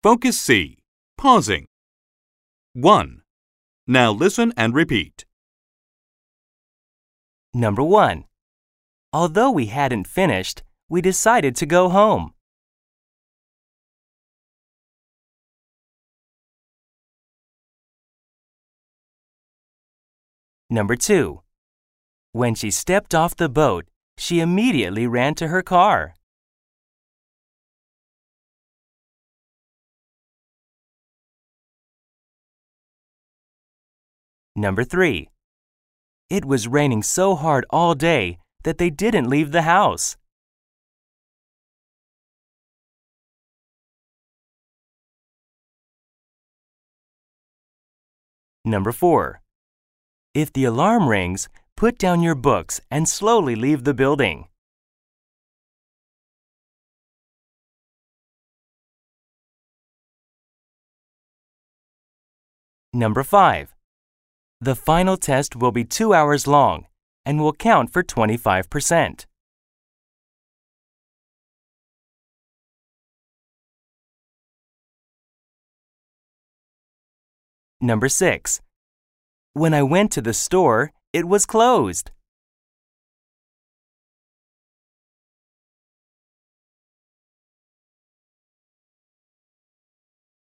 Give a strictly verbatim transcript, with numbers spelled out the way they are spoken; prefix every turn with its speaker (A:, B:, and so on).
A: Focus C. Pausing. one. Now listen and repeat.
B: Number one. Although we hadn't finished, we decided to go home. Number two. When she stepped off the boat, she immediately ran to her car. Number three. It was raining so hard all day that they didn't leave the house. Number four. If the alarm rings, put down your books and slowly leave the building. Number five. The final test will be two hours long and will count for twenty-five percent. Number six. When I went to the store, it was closed.